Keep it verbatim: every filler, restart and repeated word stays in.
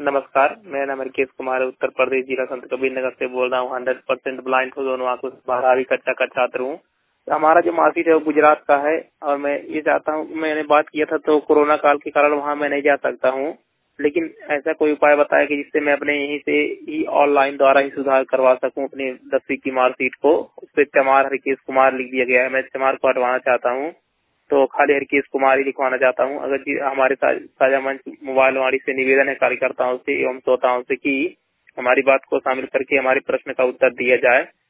नमस्कार, मेरा नाम हरकेश कुमार है, उत्तर प्रदेश जिला संत कबीर नगर से बोल रहा हूँ। हंड्रेड परसेंट ब्लाइंड हूँ, दोनों आंखों से बारहवीं कक्षा का छात्र हूँ। हमारा जो मार्कशीट है वो गुजरात का है और मैं ये चाहता हूँ, मैंने बात किया था तो कोरोना काल के कारण वहाँ मैं नहीं जा सकता हूँ, लेकिन ऐसा कोई उपाय बताया कि जिससे मैं अपने यहीं से ही ऑनलाइन द्वारा ही सुधार करवा सकूँ अपनी दसवीं की मार्कशीट को। उस पर चमार हरकेश कुमार लिख दिया गया है, मैं चमार को हटवाना चाहता हूँ, तो खाली हरकेश कुमार ही लिखवाना चाहता हूँ। अगर जी हमारे साझा मंच मोबाइल वाणी से निवेदन है कार्यकर्ताओं से एवं श्रोताओं से कि हमारी बात को शामिल करके हमारे प्रश्न का उत्तर दिया जाए।